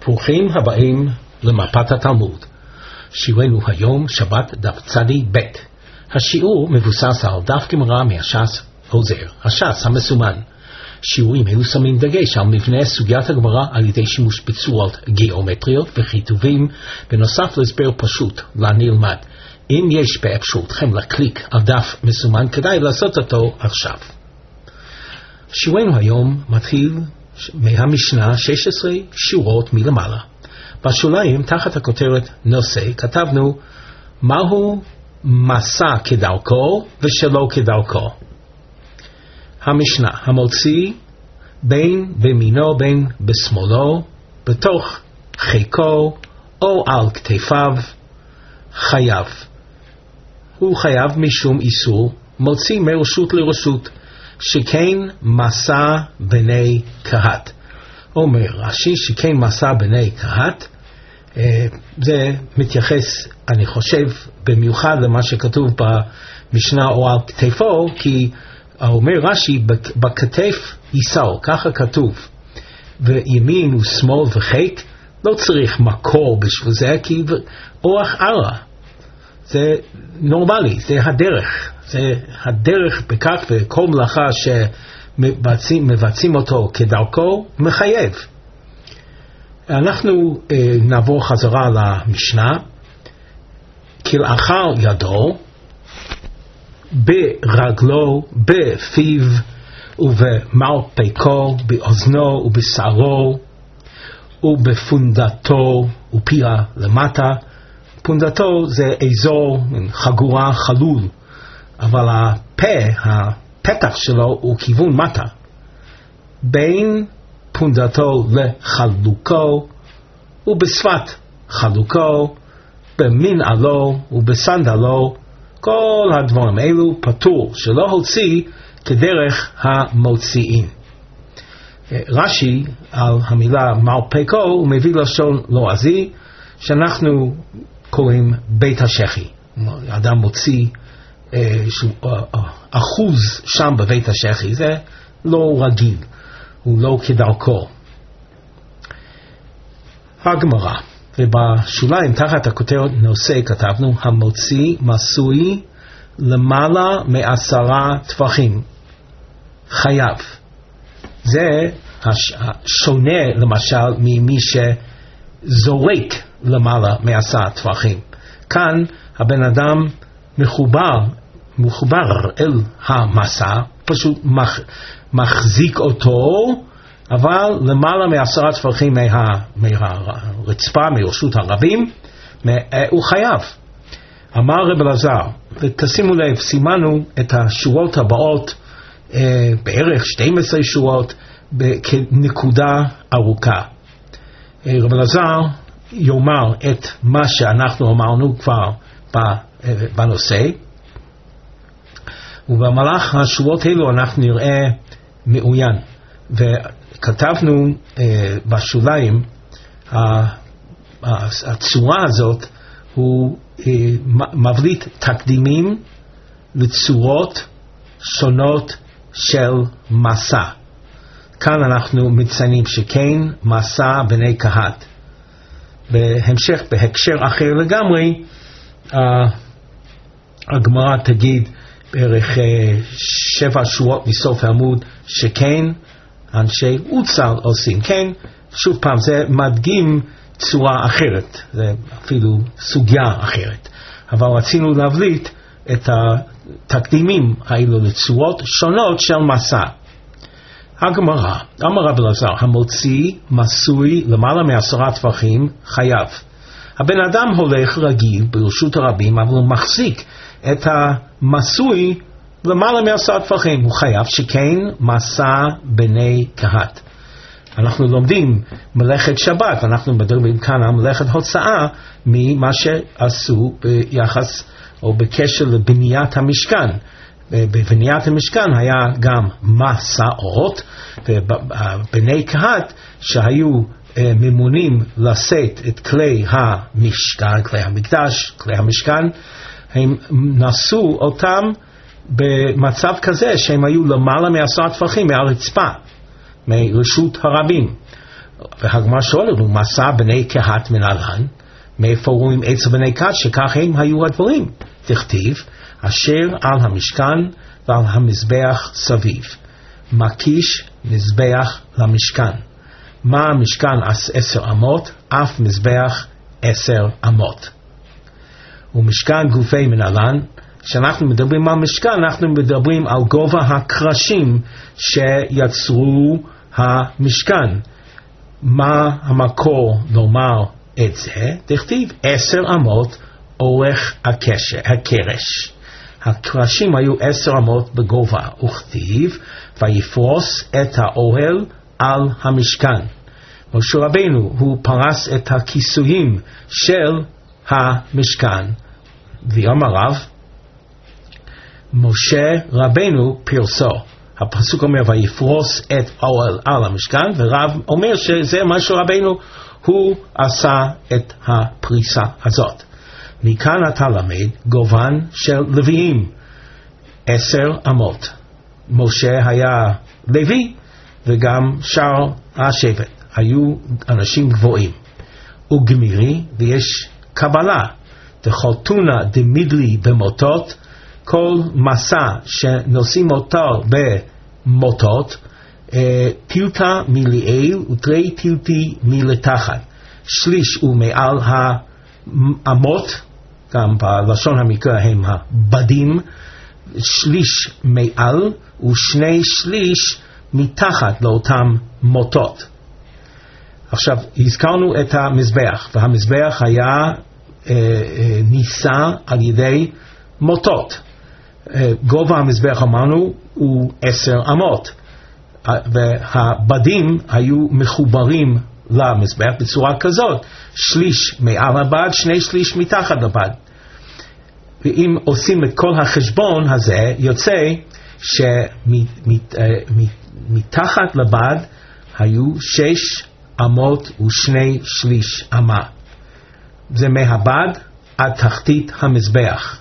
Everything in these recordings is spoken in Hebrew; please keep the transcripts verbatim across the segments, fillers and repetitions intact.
ברוכים הבאים למפת התלמוד. שיעורנו היום שבת דף צדי ב'. השיעור מבוסס על דף גמרא מהש"ס עוזר, הש"ס המסומן. שיעורים אלו שמים דגש על מבנה סוגיית הגמרא על ידי שימוש בצורות גיאומטריות וכיתובים, בנוסף להסבר פשוט לנלמד. אם יש באפשרותכם לקליק על דף מסומן, כדאי לעשות אותו עכשיו. שיעורנו היום מתחיל מהמשנה שש עשרה שורות מלמעלה. בשוליים תחת הכותרת נושא כתבנו מהו מסע כדרכו ושלא כדרכו. המשנה המוציא בין במינו בין בשמאלו בתוך חיקו או על כתפיו חייב. הוא חייב משום איסור מוציא מרשות לרשות, שכן מסע בני קהת. אומר רש"י שכן מסע בני קהת, אה, זה מתייחס אני חושב במיוחד למה שכתוב במשנה או על כתפו, כי אומר רש"י בכתף יישאו, ככה כתוב, וימין ושמאל וחיק, לא צריך מקור בשביל זה, כי אורח ערה זה נורמלי, זה הדרך, זה הדרך בכך, וכל מלאכה שמבצעים מבצעים אותו כדרכו מחייב. אנחנו אה, נעבור חזרה למשנה. כלאחר ידו, ברגלו, בפיו ובמרפקו, באוזנו ובשערו ובפונדתו ופיה למטה. פונדתו זה אזור חגורה חלול, אבל הפה, הפתח שלו הוא כיוון מטה. בין פונדתו לחלוקו ובשפת חלוקו, במנעלו ובסנדלו, כל הדברים אלו פטור שלא הוציא כדרך המוציאים. רש"י על המילה מרפקו הוא מביא לשון לועזי, שאנחנו קוראים בית השחי. אדם מוציא אה, שהוא, אה, אה, אחוז שם בבית השחי, זה לא רגיל, הוא לא כדרכו. הגמרא, ובשוליים תחת הכותרת נושא כתבנו המוציא מסוי למעלה מעשרה טפחים חייב. זה שונה למשל ממי שזורק למעלה מעשרה טפחים. כאן הבן אדם מחובר מחובר אל המסע, פשוט מח, מחזיק אותו, אבל למעלה מעשרה טפחים מה, מהרצפה, מרשות הרבים, הוא חייב. אמר רב אלעזר, ותשימו לב, סימנו את השורות הבאות, אה, בערך שתים עשרה שורות, כנקודה ארוכה. אה, רב אלעזר יאמר את מה שאנחנו אמרנו כבר בנושא, ובמהלך השורות האלו אנחנו נראה מעוין. וכתבנו אה, בשוליים, הצורה הזאת הוא אה, מבליט תקדימים לצורות שונות של מסע. כאן אנחנו מציינים שכן מסע בני קהת. בהמשך, בהקשר אחר לגמרי, אה, הגמרא תגיד בערך שבע שורות מסוף העמוד שכן אנשי אוצל עושים. כן, שוב פעם, זה מדגים צורה אחרת, זה אפילו סוגיה אחרת, אבל רצינו להבליט את התקדימים האלו לצורות שונות של מסע. הגמרא, אמר רב אלעזר, המוציא מסוי למעלה מעשרה טפחים חייב. הבן אדם הולך רגיל ברשות הרבים, אבל הוא מחזיק את המסוי למעלה מעשרה טפחים, הוא חייב, שכן מסע בני קהת. אנחנו לומדים מלאכת שבת, אנחנו מדברים כאן על מלאכת הוצאה ממה שעשו ביחס או בקשר לבניית המשכן. בבניית המשכן היה גם מסעות, ובני קהת שהיו ממונים לשאת את כלי המשכן, כלי המקדש, כלי המשכן, הם נשאו אותם במצב כזה שהם היו למעלה מעשרה טפחים מהרצפה, מרשות הרבים. והגמרא שואלת, מסע בני קהת מנהלן, מאיפה רואים אצל בני קהת שכך הם היו הדברים? תכתיב, אשר על המשכן ועל המזבח סביב. מקיש מזבח למשכן. מה המשכן עשר אמות? אף מזבח עשר אמות. ומשכן גופי מנהלן, כשאנחנו מדברים על משכן, אנחנו מדברים על גובה הקרשים שיצרו המשכן. מה המקור לומר את זה? תכתיב עשר אמות אורך הקשר, הקרש. הקרשים היו עשר אמות בגובה, וכתיב ויפרוס את האוהל על המשכן. משה רבנו הוא פרס את הכיסויים של המשכן, ויאמר רב משה רבנו פרסו. הפסוק אומר ויפרוס את האוהל על המשכן, ורב אומר שזה משה רבנו הוא עשה את הפריסה הזאת. מכאן אתה למד גובן של לוויים עשר אמות. משה היה לוי וגם שאר השבט היו אנשים גבוהים. וגמירי, ויש קבלה, דחותונה דמידלי במוטות, כל מסע שנושאים אותו במוטות, טילטה מליעיל ותרי טילטי מלתחת. שליש הוא מעל האמות, גם בלשון המקרא הם הבדים, שליש מעל ושני שליש מתחת לאותם מוטות. עכשיו, הזכרנו את המזבח, והמזבח היה אה, אה, ניסה על ידי מוטות. אה, גובה המזבח אמרנו הוא עשר אמות, והבדים היו מחוברים למזבח בצורה כזאת, שליש מעל הבד, שני שליש מתחת לבד. ואם עושים את כל החשבון הזה, יוצא שמתחת לבד היו שש אמות ושני שליש אמה. זה מהבד עד תחתית המזבח.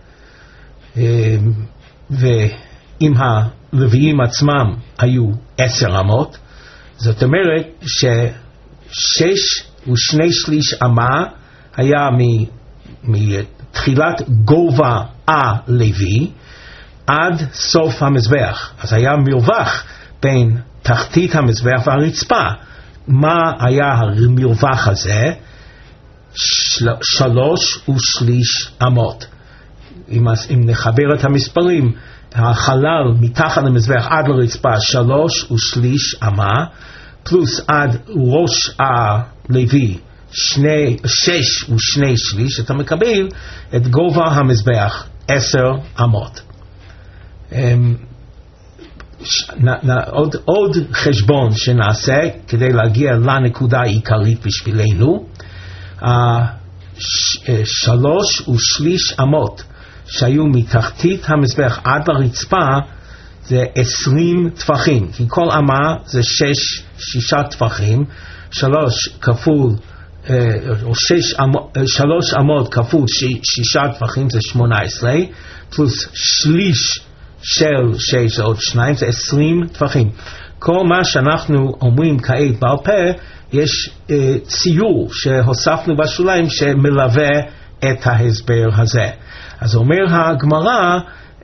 ואם הלוויים עצמם היו עשר אמות, זאת אומרת ששש ושני שליש אמה היה מתחילת גובה הלוי עד סוף המזבח. אז היה מרווח בין תחתית המזבח והרצפה. מה היה המרווח הזה? של, שלוש ושליש אמות. אם, אם נחבר את המספרים, החלל מתחת למזבח עד לרצפה שלוש ושליש אמה, פלוס עד ראש הלוי שני, שש ושני שליש, אתה מקבל את גובה המזבח עשר אמות. ש, נ, נ, עוד, עוד חשבון שנעשה כדי להגיע לנקודה העיקרית בשבילנו, ש, שלוש ושליש אמות שהיו מתחתית המזבח עד לרצפה זה עשרים טפחים, כי כל אמה זה שש, שישה טפחים, שלוש כפול, או שש, שלוש אמות כפול שישה טפחים זה שמונה עשרה, פלוס שליש של שש עוד שניים זה עשרים טפחים. כל מה שאנחנו אומרים כעת בעל פה, יש אה, ציור שהוספנו בשוליים שמלווה את ההסבר הזה. אז אומר הגמרא,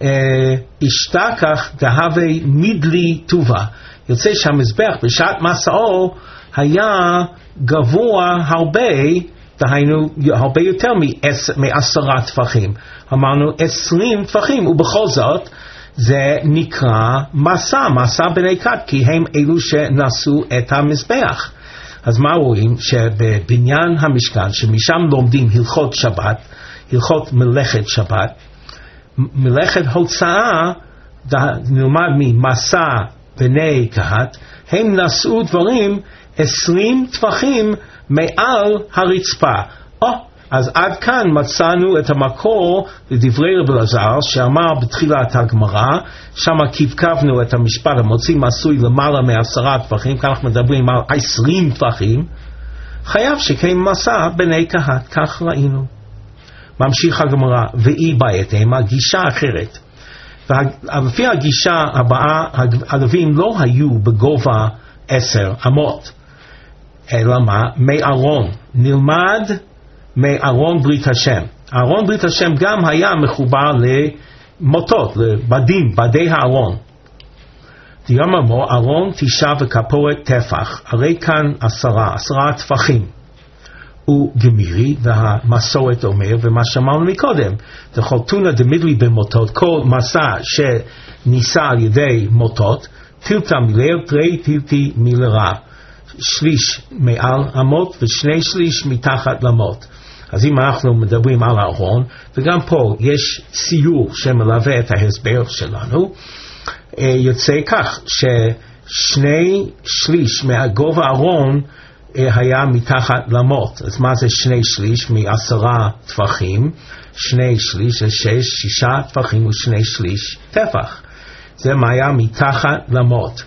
השתכח דהווה מידלי טובה. יוצא שהמזבח בשעת מסעו היה גבוה הרבה, דהיינו הרבה יותר מעשרה טפחים. אמרנו עשרים טפחים, ובכל זאת זה נקרא מסע, מסע בני קהת, כי הם אלו שנשאו את המזבח. אז מה רואים? שבבניין המשכן, שמשם לומדים הלכות שבת, הלכות מלאכת שבת, מלאכת הוצאה נלמד ממסע בני קהת, הם נשאו דברים עשרים טפחים מעל הרצפה. או, אז עד כאן מצאנו את המקור לדברי רבי אלעזר שאמר בתחילת הגמרא, שם קבקבנו את המשפט המוציא עשוי למעלה מעשרה טפחים, כאן אנחנו מדברים על עשרים טפחים, חייב שכן מסע בני קהת, כך ראינו. ממשיך הגמרא, ואי בעייתם, הגישה אחרת. ולפי הגישה הבאה, הלווים לא היו בגובה עשר אמות. אלא מה? מארון. נלמד מארון ברית השם. ארון ברית השם גם היה מחובר למוטות, לבדים, בדי הארון. דיוממו, ארון תשע וכפורת טפח, הרי כאן עשרה, עשרה טפחים. הוא גמירי, והמסורת אומר, ומה שאמרנו מקודם, דכל תונא דמידלי במוטות, כל מסע שניסה על ידי מוטות, טילתא מילר, תרי טילתי מילרה. שליש מעל אמות ושני שליש מתחת למות. אז אם אנחנו מדברים על הארון, וגם פה יש ציור שמלווה את ההסבר שלנו, יוצא כך ששני שליש מהגובה הארון היה מתחת למות. אז מה זה שני שליש מעשרה טפחים? שני שליש זה שש, שישה טפחים ושני שליש טפח. זה מה היה מתחת למות.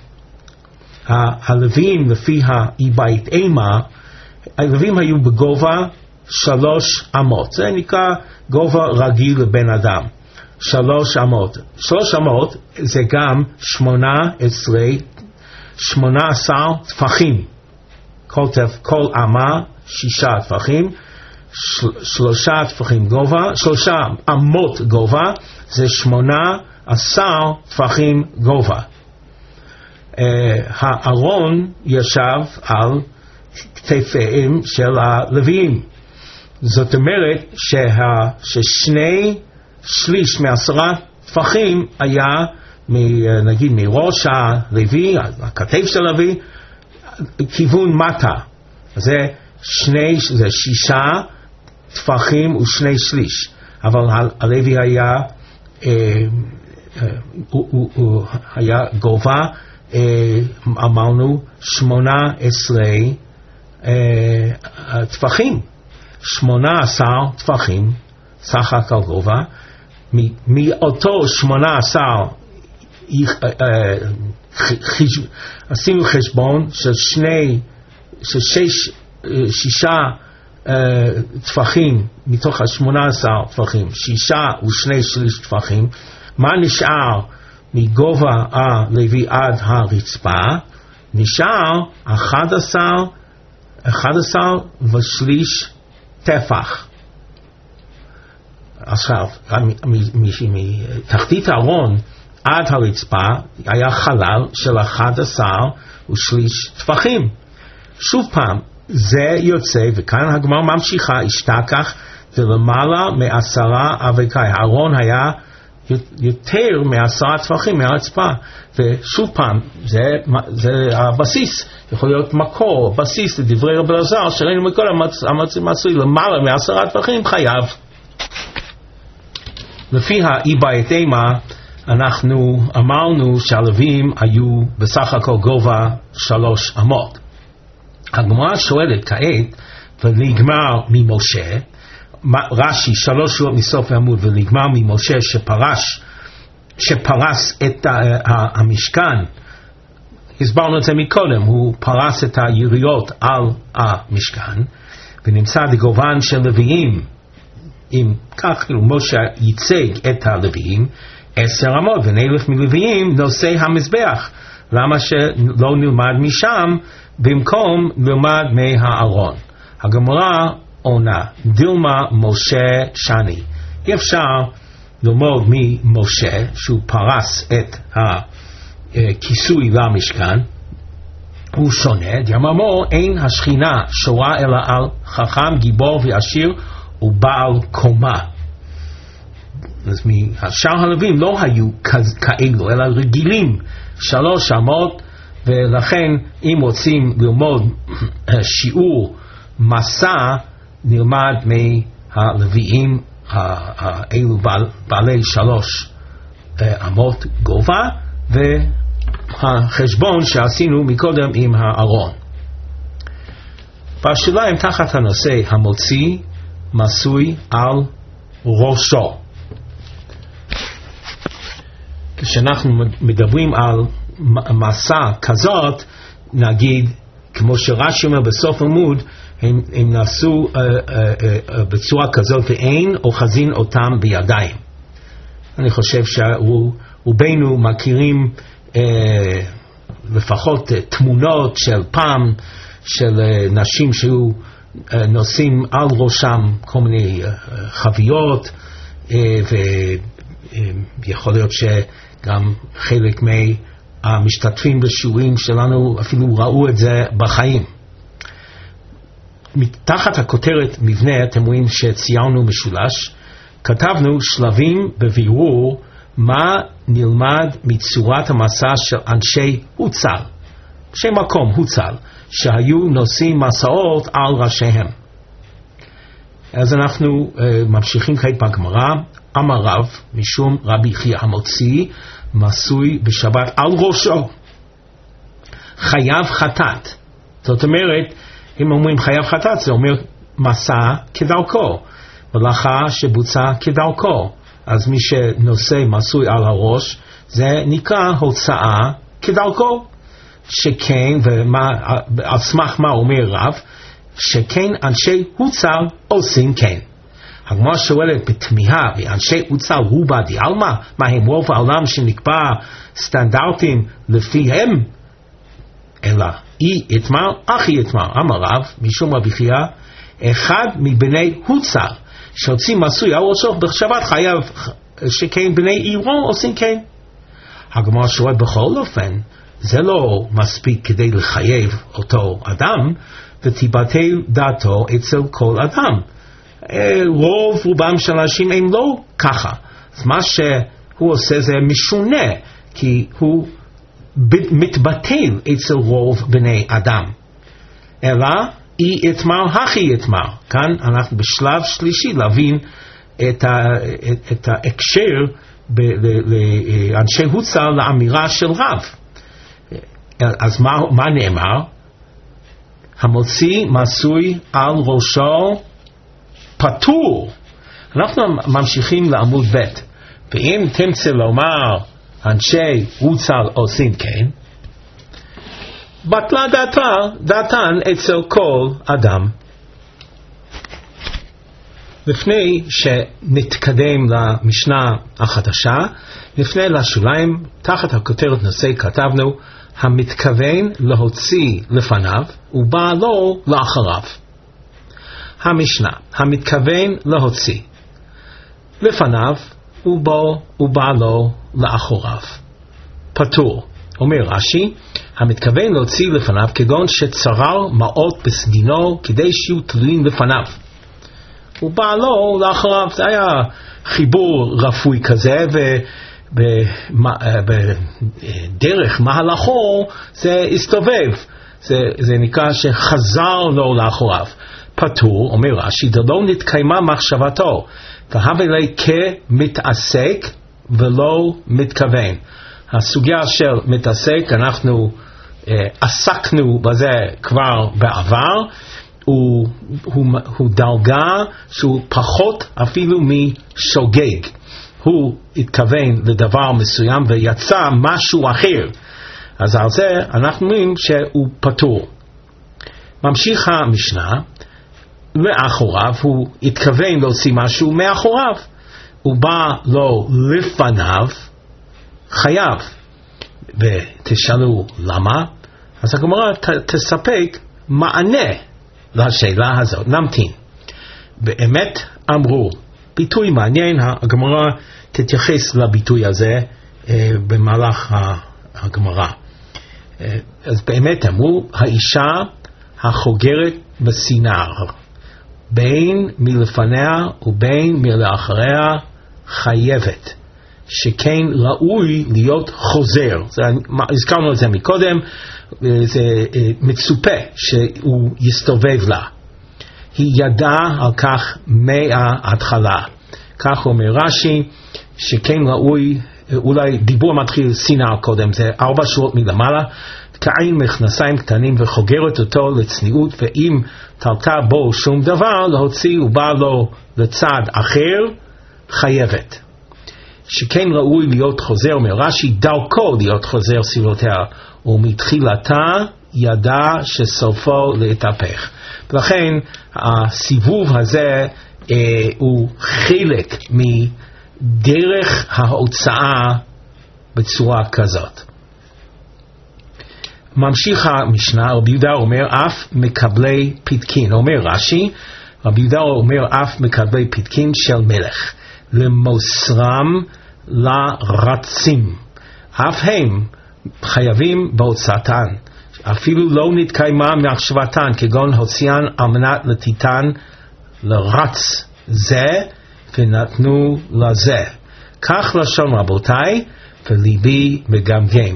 הלווים לפי האי-בית אימה, הלווים היו בגובה שלוש אמות. זה נקרא גובה רגיל לבן אדם. שלוש אמות. שלוש אמות זה גם שמונה עשרה, שמונה עשר טפחים. כל, טפ, כל אמה, שישה טפחים, של, שלושה טפחים גובה, שלושה אמות גובה, זה שמונה עשר טפחים גובה. Uh, הארון ישב על כתפיהם של הלוויים. זאת אומרת שה, ששני שליש מעשרה טפחים היה מ, נגיד מראש הלוי, הכתף של הלוי, כיוון מטה. זה, שני, זה שישה טפחים ושני שליש. אבל הלוי היה, uh, uh, הוא, הוא, הוא היה גובה, Uh, אמרנו שמונה עשרה uh, טפחים, שמונה עשר טפחים סך הכל גובה. מאותו שמונה עשר uh, חש... עשינו חשבון של שני של שש, uh, שישה uh, טפחים מתוך השמונה עשר טפחים, שישה ושני שליש טפחים. מה נשאר מגובה הלוי עד הרצפה? נשאר אחד עשר, אחד עשר ושליש טפח. עכשיו, מתחתית הארון עד הרצפה היה חלל של אחד עשר ושליש טפחים. שוב פעם, זה יוצא, וכאן הגמרא ממשיכה, השתכח ולמעלה מעשרה אבקי. הארון היה יותר מעשרה טפחים מהרצפה. ושוב פעם, זה, זה הבסיס, יכול להיות מקור, בסיס לדברי רבי אלעזר, שראינו מקודם, מצוי למעלה מעשרה טפחים חייב. לפי האי-בית אימה, אנחנו אמרנו שהלווים היו בסך הכל גובה שלוש אמות. הגמרא שואלת כעת, ונגמר ממשה, רש"י שלוש שורות מסוף העמוד, ונגמר ממשה שפרש, שפרס את המשכן. הסברנו את זה מקודם, הוא פרס את היריות על המשכן, ונמצא בגובן של לוויים. אם כך, כאילו, משה ייצג את הלוויים, עשר אמות, ונלך מלוויים נושא המזבח. למה שלא נלמד משם, במקום נלמד מהארון? הגמרא עונה, דילמה משה שני. אי אפשר ללמוד ממשה שהוא פרס את הכיסוי למשכן, הוא שונה. דילמה אין השכינה שורה אלא על חכם גיבור ועשיר ובעל קומה. אז מהשאר הלווים לא היו כאלו אלא רגילים שלוש אמות, ולכן אם רוצים ללמוד שיעור מסע נלמד מהלוויים האלו בעלי שלוש אמות גובה, והחשבון שעשינו מקודם עם הארון. בשוליים תחת הנושא המוציא מסוי על ראשו. כשאנחנו מדברים על מסע כזאת, נגיד כמו שרש"י אומר בסוף עמוד, הם, הם נעשו uh, uh, uh, בצורה כזאת ואין אוחזין אותם בידיים. אני חושב שרובנו מכירים uh, לפחות uh, תמונות של פעם של נשים שהיו נושאים על ראשם כל מיני חביות, ויכול להיות שגם חלק מהמשתתפים בשיעורים שלנו אפילו ראו את זה בחיים. מתחת הכותרת מבנה אתם רואים שציירנו משולש, כתבנו שלבים בבירור מה נלמד מצורת המסע של אנשי הוצל, אנשי מקום הוצל, שהיו נושאים מסעות על ראשיהם. אז אנחנו uh, ממשיכים כעת בגמרא. אמר רב, משום רבי חייא המוציא מסוי בשבת על ראשו, חייב חטאת. זאת אומרת, אם אומרים חייב חטאת, זה אומר מסע כדרכו, מלאכה שבוצע כדרכו. אז מי שנושא מסוי על הראש, זה נקרא הוצאה כדרכו. שכן, ועל סמך מה אומר רב, שכן אנשי הוצל עושים כן. הגמרא שואלת בתמיהה, ואנשי הוצל רובה דיאלמה, מה הם רוב העולם שנקבע סטנדרטים לפיהם? אלא אי יתמר, אחי יתמר. אמר רב, משום רבי חייא, אחד מבני הוצל שהוציא מסוי על ראשו בשבת חייב, שכן בני עירו עושים כן. הגמרא שואלת בכל אופן, זה לא מספיק כדי לחייב אותו אדם, ותיבטל דעתו אצל כל אדם. רוב רובם של אנשים הם לא ככה. אז מה שהוא עושה זה משונה, כי הוא מתבטל אצל רוב בני אדם. אלא אי יתמר, הכי יתמר. כאן אנחנו בשלב שלישי להבין את, ה, את, את ההקשר לאנשי הוצל לאמירה של רב. אז מה, מה נאמר? המוציא מסוי על ראשו פטור. אנחנו ממשיכים לעמוד ב', ואם תמצא לומר אנשי הוצל עושים כן, בטלה דעתה, דעתן אצל כל אדם. לפני שנתקדם למשנה החדשה, לפני לשוליים, תחת הכותרת נושא כתבנו, המתכוון להוציא לפניו ובא לו לאחריו. המשנה, המתכוון להוציא לפניו ובו ובא לו לאחריו פטור. אומר רש"י, המתכוון להוציא לפניו כגון שצרר מעות בסדינו כדי שיהיו תלויים לפניו ובא לו לאחריו. זה היה חיבור רפואי כזה, ו בדרך מהלכו זה הסתובב, זה, זה נקרא שחזר לו לאחוריו. פטור, אומר רש"י, לא נתקיימה מחשבתו, והווה לי כמתעסק ולא מתכוון. הסוגיה של מתעסק, אנחנו אה, עסקנו בזה כבר בעבר, הוא, הוא, הוא דרגה שהוא פחות אפילו משוגג. הוא התכוון לדבר מסוים ויצא משהו אחר, אז על זה אנחנו אומרים שהוא פטור. ממשיך המשנה, לאחוריו הוא התכוון להוציא משהו מאחוריו, הוא בא לו לפניו, חייב. ותשאלו למה? אז הגמרא תספק מענה לשאלה הזאת. נמתין. באמת אמרו, ביטוי מעניין, הגמרא תתייחס לביטוי הזה אה, במהלך הגמרא. אה, אז באמת אמרו, האישה החוגרת בסינר, בין מלפניה ובין מלאחריה חייבת, שכן ראוי להיות חוזר. זה, הזכרנו את זה מקודם, זה אה, מצופה שהוא יסתובב לה. היא ידעה על כך מההתחלה. כך אומר רש"י, שכן ראוי, אולי דיבור מתחיל סינר קודם, זה ארבע שורות מלמעלה, כעין מכנסיים קטנים וחוגרת אותו לצניעות, ואם תלתה בו שום דבר, להוציא ובא לו לצד אחר, חייבת. שכן ראוי להיות חוזר, אומר רש"י, דרכו להיות חוזר סבלותיה, ומתחילתה ידע שסופו להתהפך. ולכן הסיבוב הזה אה, הוא חלק מדרך ההוצאה בצורה כזאת. ממשיך המשנה, רבי יהודה אומר אף מקבלי פתקין, אומר רש"י, רבי יהודה אומר אף מקבלי פתקין של מלך, למוסרם לרצים, אף הם חייבים בהוצאתן, אפילו לא נתקיימה מחשבתן, כגון הוציאן על מנת לתיתן לרץ זה ונתנו לזה. כך לשון רבותיי, וליבי מגמגם.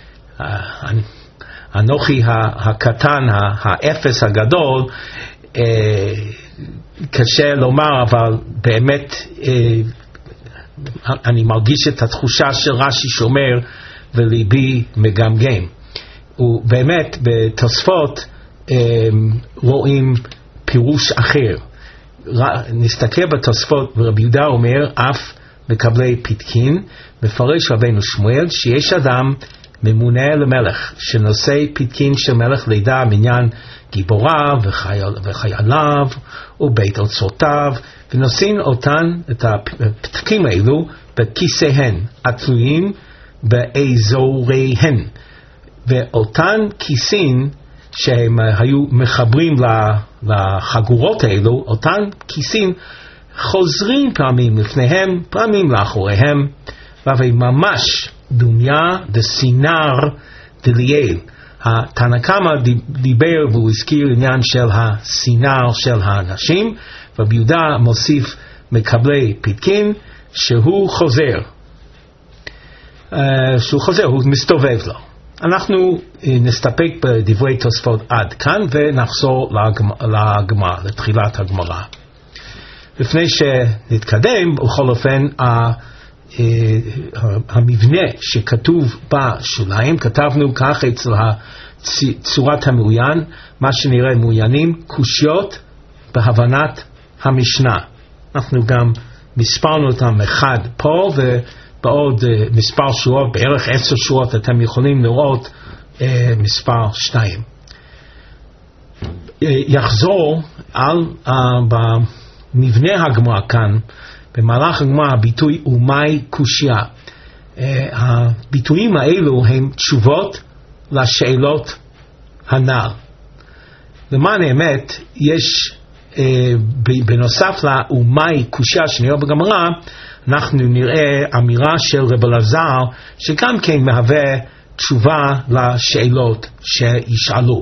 אנוכי הקטן, האפס הגדול, קשה לומר, אבל באמת אני מרגיש את התחושה של רש"י שאומר וליבי מגמגם. ובאמת בתוספות רואים פירוש אחר. נסתכל בתוספות, ורבי יהודה אומר אף מקבלי פתקין, מפרש רבנו שמואל שיש אדם ממונה למלך שנושא פתקין של מלך לידע מניין גיבוריו וחייל, וחייליו ובית אוצרותיו, ונושאים אותן את הפתקים האלו בכיסיהן התלויים באזוריהן, ואותן כיסים שהם היו מחברים לחגורות האלו, אותן כיסים חוזרים פעמים לפניהם, פעמים לאחוריהם, וממש דומיה דסינר דליאל. התנא קמא דיבר והוא הזכיר עניין של הסינר של האנשים, רבי יהודה מוסיף מקבלי פתקין שהוא חוזר, שהוא חוזר, הוא מסתובב לו. אנחנו נסתפק בדברי תוספות עד כאן ונחזור לגמרא, לתחילת הגמרא. לפני שנתקדם, בכל אופן, המבנה שכתוב בשוליים, כתבנו כך אצל צורת המעוין, מה שנראה מעוינים, קושיות בהבנת המשנה. אנחנו גם מספרנו אותם אחד פה, ובעוד מספר שורות, בערך עשר שורות, אתם יכולים לראות מספר שתיים. יחזור על במבנה הגמרא כאן, במהלך הגמרא הביטוי ומאי קושיה. הביטויים האלו הם תשובות לשאלות הנ"ל. למען האמת, יש בנוסף לאומאי קושיה שנראה בגמרא, אנחנו נראה אמירה של רב אלעזר שגם כן מהווה תשובה לשאלות שישאלו.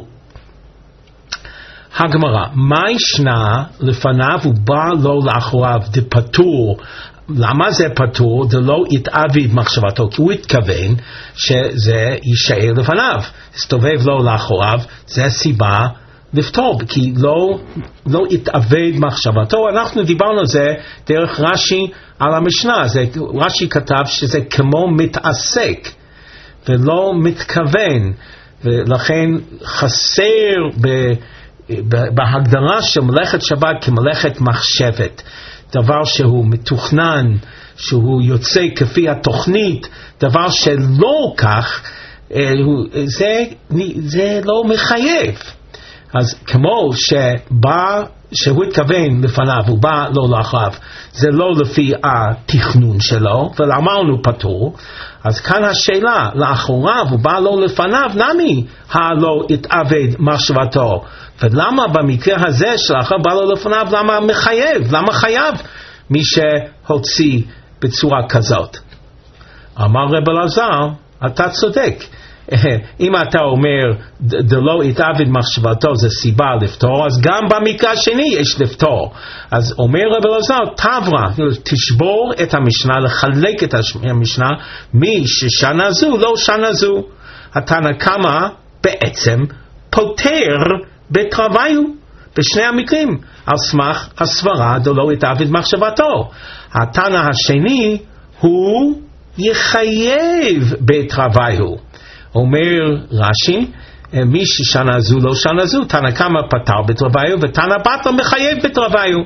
הגמרא, מה ישנה לפניו ובא לו לאחוריו דפטור? למה זה פטור? זה לא יתעביד מחשבתו, כי הוא התכוון שזה יישאר לפניו, הסתובב לו לאחוריו, זה סיבה לפתור, כי לא, לא יתעבד מחשבתו. אנחנו דיברנו על זה דרך רש"י על המשנה, זה, רש"י כתב שזה כמו מתעסק ולא מתכוון, ולכן חסר ב... בהגדרה של מלאכת שבת כמלאכת מחשבת, דבר שהוא מתוכנן, שהוא יוצא כפי התוכנית, דבר שלא כך, זה, זה לא מחייב. אז כמו שבא, שהוא התכוון לפניו, הוא בא לא לאחריו, זה לא לפי התכנון שלו, ואמרנו פטור. אז כאן השאלה, לאחוריו הוא בא לא לפניו, נמי הלא התעבד מחשבתו, ולמה במקרה הזה שלאחר בא לו לפניו, למה מחייב, למה חייב מי שהוציא בצורה כזאת? אמר רב אלעזר, אתה צודק, אם אתה אומר דלא התעבד מחשבתו זה סיבה לפתור, אז גם במקרה השני יש לפתור. אז אומר רב אלעזר, תברא, תשבור את המשנה, לחלק את המשנה, מי ששנה זו לא שנה זו. התנא קמא בעצם פותר בתרוויו בשני המקרים על סמך הסברה דלא התעבד מחשבתו. התנא השני הוא יחייב בתרוויו. אומר רש"י, מי ששנה זו לא שנה זו, תנא קמא פטר בתרוויו ותנא בתרא מחייב בתרוויו.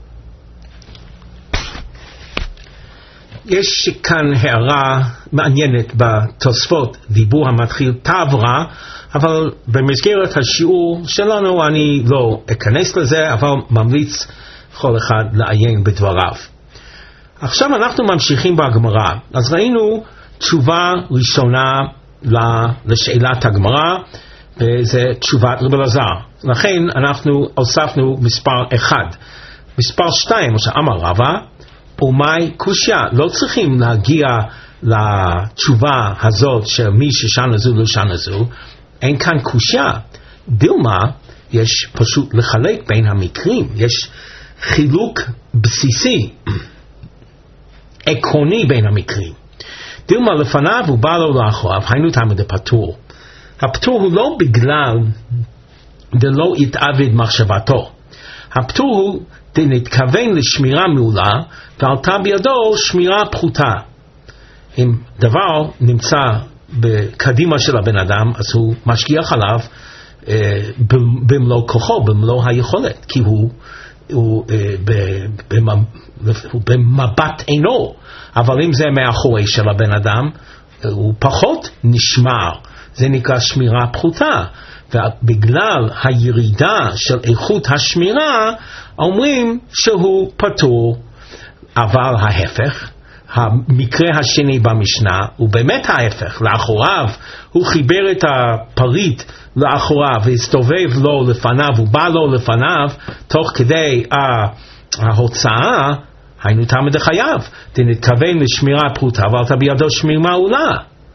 יש כאן הערה מעניינת בתוספות, דיבור המתחיל תברא, אבל במסגרת השיעור שלנו אני לא אכנס לזה, אבל ממליץ כל אחד לעיין בדבריו. עכשיו אנחנו ממשיכים בהגמרא. אז ראינו תשובה ראשונה לשאלת הגמרא, וזה תשובת רבי אלעזר. לכן אנחנו הוספנו מספר אחד. מספר שתיים, מה שאמר רבא, ומאי קושיה, לא צריכים להגיע לתשובה הזאת של מי ששנה זו לא שנה זו, אין כאן קושיה. דילמה, יש פשוט לחלק בין המקרים, יש חילוק בסיסי, עקרוני בין המקרים. דילמה לפניו ובא לו לאחוריו, היינו תמיד הפטור. הפטור הוא לא בגלל דלא יתעבד מחשבתו. הפטור הוא דנתכוון לשמירה מעולה, ועלתה בידו שמירה פחותה. אם דבר נמצא בקדימה של הבן אדם, אז הוא משגיח עליו אה, במלוא כוחו, במלוא היכולת, כי הוא, הוא, אה, ב, במ, הוא במבט עינו. אבל אם זה מאחורי של הבן אדם, הוא פחות נשמר. זה נקרא שמירה פחותה. ובגלל הירידה של איכות השמירה, אומרים שהוא פטור. אבל ההפך, המקרה השני במשנה, הוא באמת ההפך. לאחוריו, הוא חיבר את הפריט לאחוריו, והסתובב לו לפניו, הוא בא לו לפניו, תוך כדי ההוצאה, היינו תמיד חייב. דנתכוון לשמירה פחותה, אבל אתה בידו שמירה מעולה.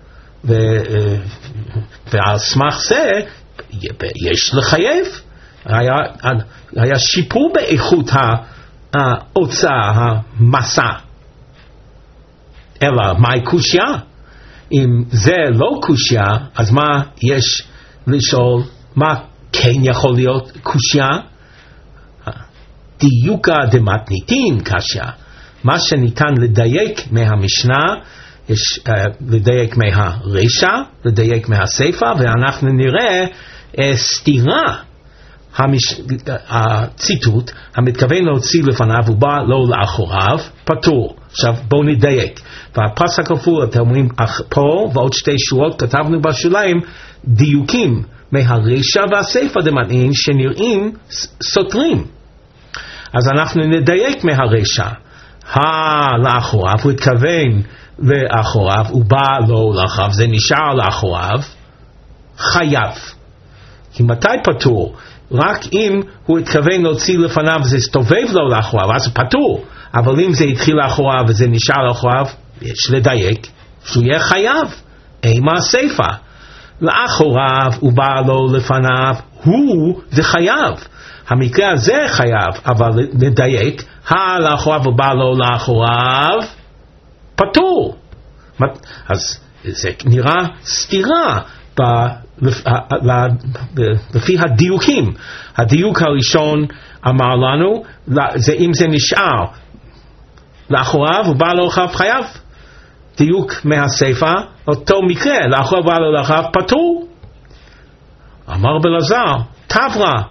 ועל סמך זה, יש לחייב. היה, היה שיפור באיכות ההוצאה, המסע. אלא, מהי קושיה? אם זה לא קושיה, אז מה יש לשאול? מה כן יכול להיות קושיה? דיוקה דמתניתין קשיה. מה שניתן לדייק מהמשנה, יש uh, לדייק מהרשע, לדייק מהספר, ואנחנו נראה uh, סתירה. המש... הציטוט, המתכוון להוציא לפניו ובא לא לאחוריו, פטור. עכשיו בואו נדייק. והפסק הכפול, אתם אומרים פה, ועוד שתי שורות כתבנו בשוליים, דיוקים מהרשע והספר דמתנין שנראים סותרים. אז אנחנו נדייק מהרשע. לאחוריו, הוא התכוון לאחוריו, הוא בא לו לאחוריו, זה נשאר לאחוריו, חייב. כי מתי פטור? רק אם הוא התכוון להוציא לפניו וזה הסתובב לו לאחוריו, אז פטור. אבל אם זה התחיל לאחוריו וזה נשאר לאחוריו, יש לדייק שהוא יהיה חייב. אימה הספר. לאחוריו הוא בא לו לפניו, הוא זה חייב. המקרה הזה חייב, אבל נדייק, לאחוריו הוא בא לו לאחוריו, פטור. אז זה נראה סתירה ב... לפי הדיוקים. הדיוק הראשון אמר לנו, זה אם זה נשאר לאחוריו הוא בא לו לאחוריו חייב. דיוק מהספר, אותו מקרה, לאחוריו בא לו לאחוריו פטור. אמר רבי אלעזר, תברא,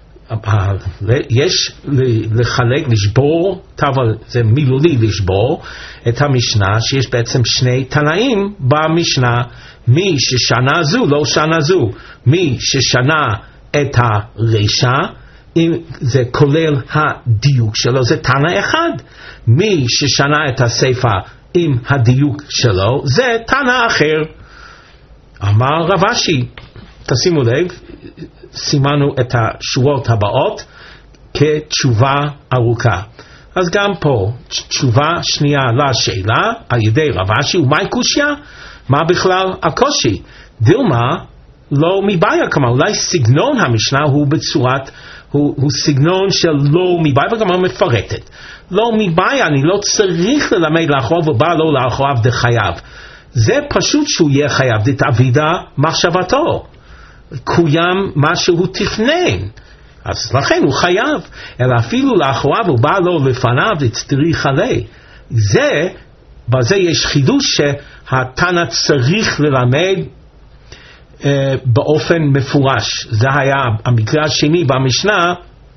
יש לחלק, לשבור, תברא זה מילולי לשבור, את המשנה שיש בעצם שני תנאים במשנה, מי ששנה זו לא שנה זו, מי ששנה את הרשע, אם זה כולל הדיוק שלו, זה תנא אחד. מי ששנה את הספר עם הדיוק שלו, זה תנא אחר. אמר רב אשי, תשימו לב, סימנו את השורות הבאות כתשובה ארוכה. אז גם פה, תשובה שנייה לשאלה, על ידי רב אשי, ומאי קושיה? מה בכלל הקושי? דילמה לא מבעיה, כלומר, אולי סגנון המשנה הוא בצורת, הוא, הוא סגנון של לא מבעיה, וגם מפרטת. לא מבעיה, אני לא צריך ללמד לאחוריו, ובא לא לאחוריו דחייב. זה פשוט שהוא יהיה חייב, דתעבידה מחשבתו. קוים מה שהוא תכנן. אז לכן הוא חייב. אלא אפילו לאחוריו, הוא בא לו לפניו, דצטריך עלי. זה, בזה יש חידוש שהתנא צריך ללמד אה, באופן מפורש. זה היה המקרה השני במשנה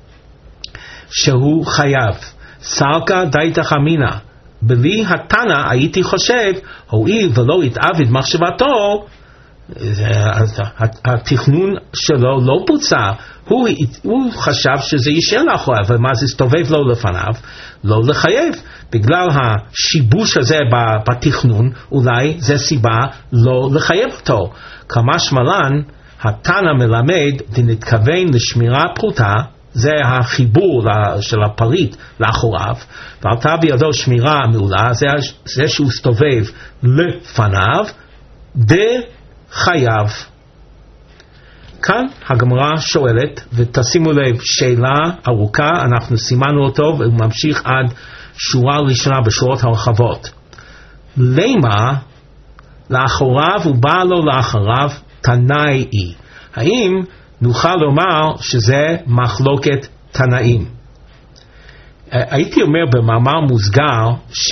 שהוא חייב. סלקה דייתך אמינה. בלי התנא הייתי חושב, הואיל ולא יתעבד מחשבתו, התכנון שלו לא בוצע, הוא, הוא חשב שזה יישאר לאחוריו, ומה זה הסתובב לו לפניו, לא לחייב. בגלל השיבוש הזה בתכנון, אולי זה סיבה לא לחייב אותו. כמשמע לן, התנא מלמד ונתכוון לשמירה פרוטה, זה החיבור של הפריט לאחוריו, ועלתה בידו שמירה מעולה, זה, זה שהוא סתובב לפניו, דחייב. כאן הגמרא שואלת, ותשימו לב, שאלה ארוכה, אנחנו סימנו אותו, והוא ממשיך עד שורה ראשונה בשורות הרחבות. למה לאחוריו ובא לו לאחריו תנאי היא? האם נוכל לומר שזה מחלוקת תנאים? הייתי אומר במאמר מוסגר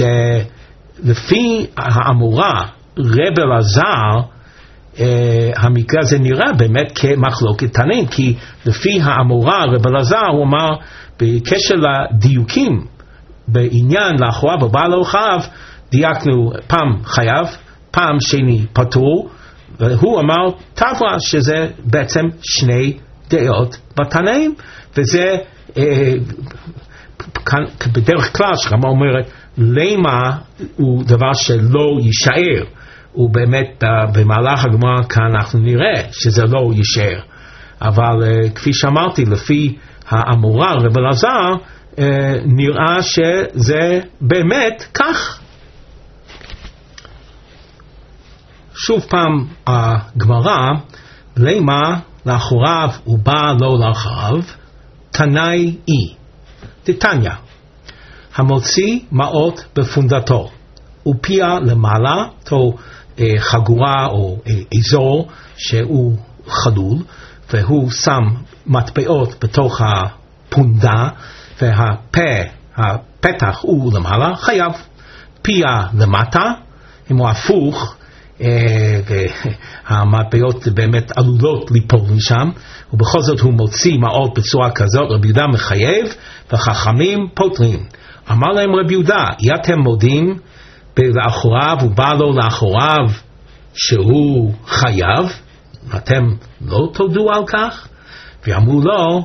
שלפי האמורה רב אלעזר, Uh, המקרה הזה נראה באמת כמחלוקת תנאים, כי לפי האמורה רב אלעזר הוא אמר בקשר לדיוקים בעניין לאחוריו ובא לאחריו, דייקנו פעם חייב, פעם שני פטור, והוא אמר תברא שזה בעצם שני דעות בתנאים, וזה uh, כאן, בדרך כלל שגם אומרת למה הוא דבר שלא יישאר, ובאמת במהלך הגמרא כאן אנחנו נראה שזה לא יישאר, אבל uh, כפי שאמרתי לפי האמורה רב אלעזר uh, נראה שזה באמת כך. שוב פעם הגמרא, למה לאחוריו ובא לו לאחריו תנאי היא דתניא, המוציא מעות בפונדתו ופיה למעלה תו חגורה או אזור שהוא חלול, והוא שם מטבעות בתוך הפונדה, והפה, הפתח הוא למעלה, חייב. פיה למטה, אם הוא הפוך, והמטבעות באמת עלולות ליפול משם, ובכל זאת הוא מוציא מעות בצורה כזאת, רבי יהודה מחייב, וחכמים פותרים. אמר להם רבי יהודה, אתם מודים לאחוריו ובא לו לאחוריו שהוא חייב, אתם לא תודו על כך? ואמרו לו,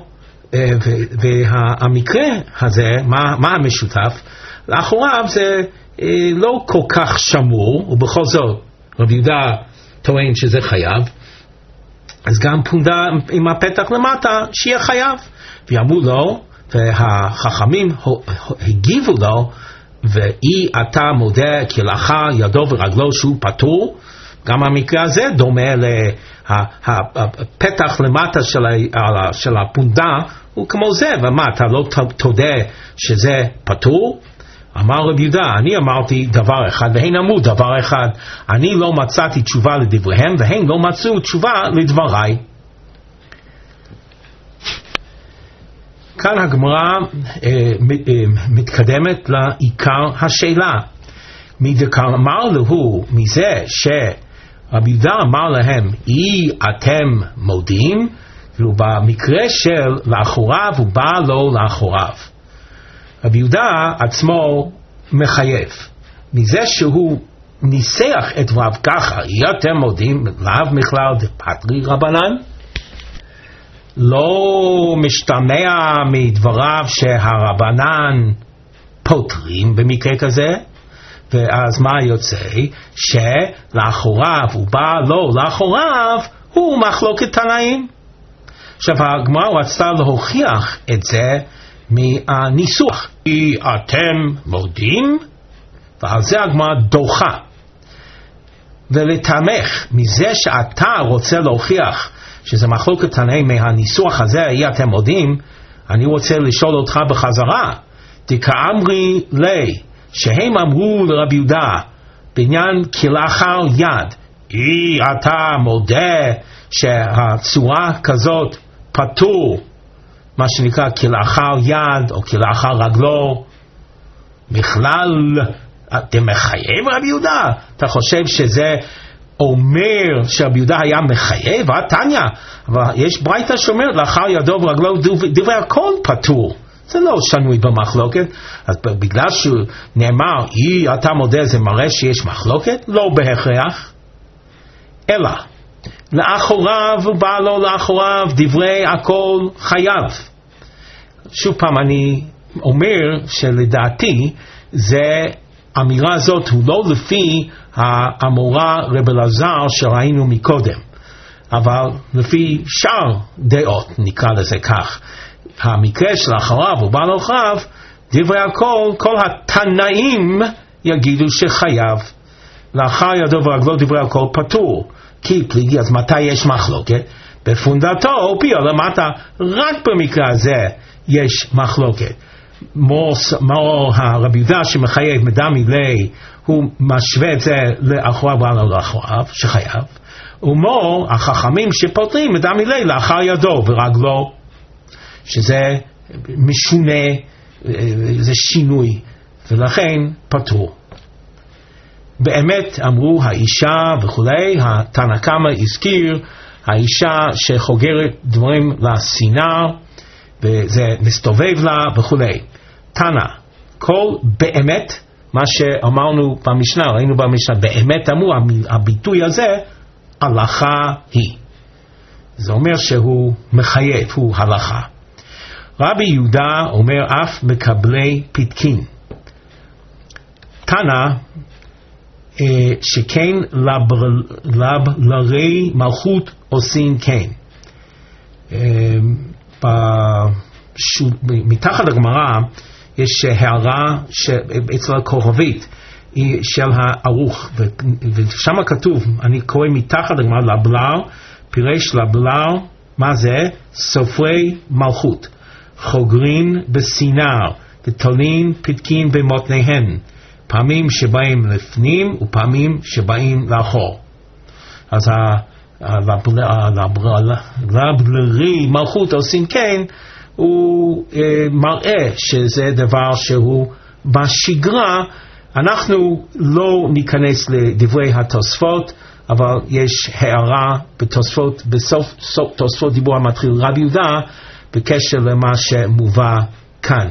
והמקרה הזה, מה, מה המשותף? לאחוריו זה לא כל כך שמור, ובכל זאת רבי יהודה טוען שזה חייב, אז גם פונדה עם הפתח למטה שיהיה חייב. ואמרו לו, והחכמים הגיבו לו, ואי אתה מודה כי לאחר ידו ורגלו שהוא פטור. גם המקרה הזה דומה לפתח למטה של הפונדה, הוא כמו זה, ומה אתה לא תודה שזה פטור? אמר רבי יהודה, אני אמרתי דבר אחד והן אמרו דבר אחד, אני לא מצאתי תשובה לדבריהם והן לא מצאו תשובה לדבריי. כאן הגמרא אה, אה, מתקדמת לעיקר השאלה. מדקר אמר לו, מזה שרבי יהודה אמר להם, אי אתם מודים, ובמקרה של לאחוריו הוא בא לו לאחוריו. רבי יהודה עצמו מחייב. מזה שהוא ניסח את דבריו ככה, אי אתם מודים, לאו מכלל דפטרי רבנן, לא משתמע מדבריו שהרבנן פותרים במקרה כזה, ואז מה יוצא? שלאחוריו הוא בא לו לאחוריו הוא מחלוקת תנאים. עכשיו הגמרא רצתה להוכיח את זה מהניסוח, כי אתם מודים, ועל זה הגמרא דוחה. ולתמך מזה שאתה רוצה להוכיח שזה מחלוקת תנאים מהניסוח הזה, אי אתם מודים, אני רוצה לשאול אותך בחזרה, דכאמרי לי, שהם אמרו לרבי יהודה, בעניין כלאחר יד, אי אתה מודה שהצורה כזאת פטור, מה שנקרא כלאחר יד או כלאחר רגלו, בכלל אתם מחייב רבי יהודה? אתה חושב שזה אומר שרבי יהודה היה מחייב? תניא, אבל יש ברייתא שאומרת לאחר ידו ורגלו דברי הכל פטור, זה לא שנוי במחלוקת. אז בגלל שנאמר אי אתה מודה זה מראה שיש מחלוקת? לא בהכרח, אלא לאחוריו ובא לו לאחוריו דברי הכל חייב. שוב פעם אני אומר שלדעתי זה אמירה הזאת הוא לא לפי המורה רב אלעזר שראינו מקודם, אבל לפי שאר דעות נקרא לזה כך. המקרה של אחריו ובא לו אחריו דברי הכל, כל התנאים יגידו שחייב. לאחר ידו ורגלו דברי הכל פטור, כי פליגי, אז מתי יש מחלוקת? בפונדתו או פיה למטה, רק במקרה הזה יש מחלוקת. מור הרבי יהודה שמחייב מדם מילי, הוא משווה את זה לאחריו ולאחריו שחייב, ומור החכמים שפותרים מדם מילי לאחר ידו ורגלו, שזה משונה, זה שינוי, ולכן פטור. באמת אמרו האישה וכולי, התנא קמא הזכיר האישה שחוגרת דברים לסינר וזה מסתובב לה וכולי. תנא, כל באמת, מה שאמרנו במשנה, ראינו במשנה, באמת אמרו, הביטוי הזה הלכה היא, זה אומר שהוא מחייב, הוא הלכה. רבי יהודה אומר אף מקבלי פתקין. תנא שכן לבלרי מלכות עושים כן. מתחת הגמרא יש הערה אצל הכוכבית של הערוך, ושם כתוב, אני קורא מתחת הגמרא, לבלר, פירש לבלר, מה זה? סופרי מלכות, חוגרין בסינר, ותולין פתקין במותניהן, פעמים שבאים לפנים ופעמים שבאים לאחור. אז הלבלרי מלכות עושים כן, הוא מראה שזה דבר שהוא בשגרה. אנחנו לא ניכנס לדברי התוספות, אבל יש הערה בתוספות, בסוף תוספות דיבור המתחיל רבי יהודה בקשר למה שמובא כאן.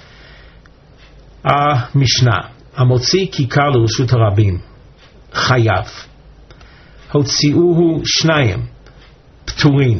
המשנה, המוציא כיכר לרשות הרבים חייב, הוציאוהו שניים פטורים.